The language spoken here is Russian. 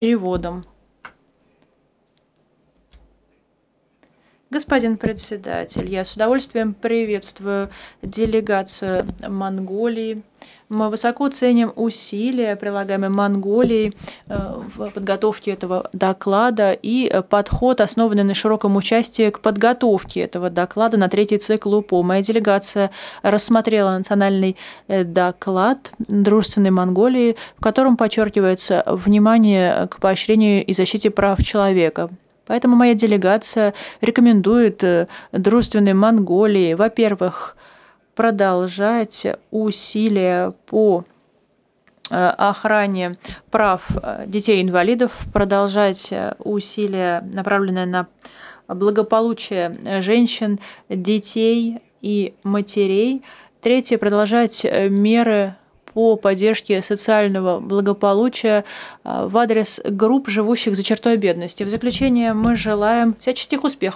переводом. Господин председатель, я с удовольствием приветствую делегацию Монголии. Мы высоко ценим усилия, прилагаемые Монголией в подготовке этого доклада и подход, основанный на широком участии к подготовке этого доклада на третий цикл УПО. Моя делегация рассмотрела национальный доклад Дружественной Монголии, в котором подчеркивается внимание к поощрению и защите прав человека. Поэтому моя делегация рекомендует Дружественной Монголии, во-первых, продолжать усилия по охране прав детей-инвалидов, продолжать усилия, направленные на благополучие женщин, детей и матерей. Третье, продолжать меры по поддержке социального благополучия в адрес групп, живущих за чертой бедности. В заключение мы желаем всяческих успехов